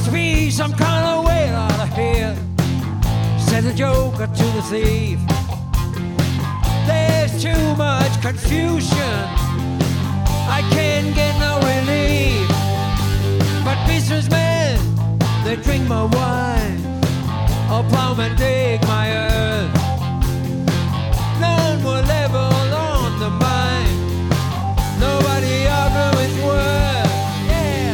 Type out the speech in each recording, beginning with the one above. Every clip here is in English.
to be some kind of way out of here, said the joker to the thief. There's too much confusion, I can't get no relief. But businessmen, they drink my wine, or plowmen dig my earth. None will level on the mine, nobody argue with words. Yeah.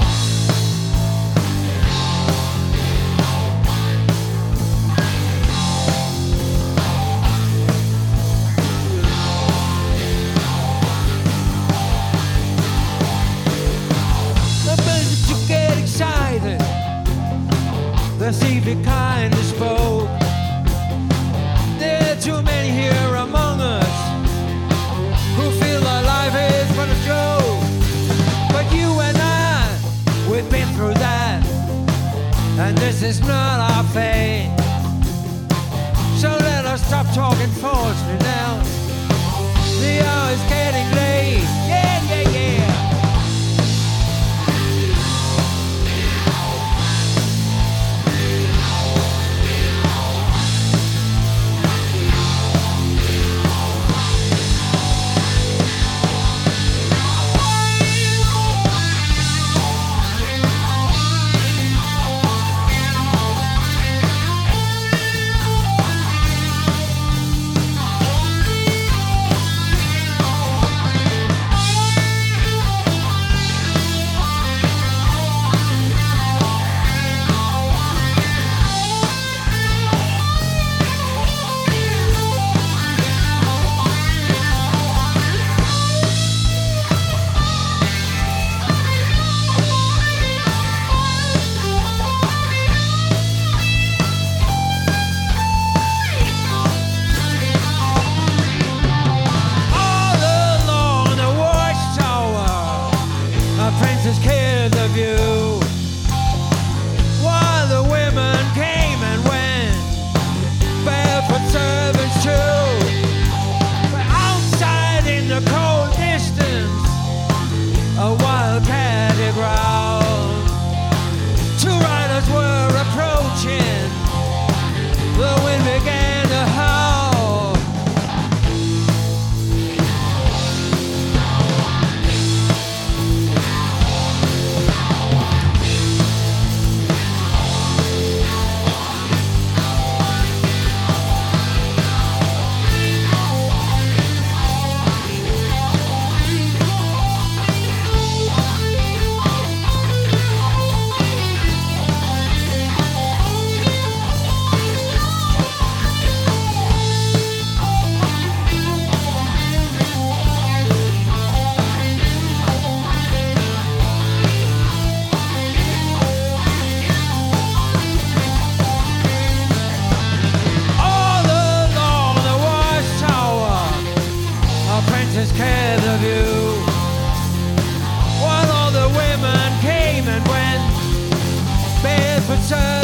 The minute you get excited, the thievy kind is spoke. There are too many here among us who feel that life is but a joke. But you and I, we've been through that, and this is not our fate. So let us stop talking falsely now. The hour is getting late. Yeah, yeah, yeah. Princess cared the view, while the women came and went, barefoot servants too. But outside in the cold distance, a wildcat had growled. Two riders were approaching, the wind began to howl. Cared of you, while all the women came and went, barefoot.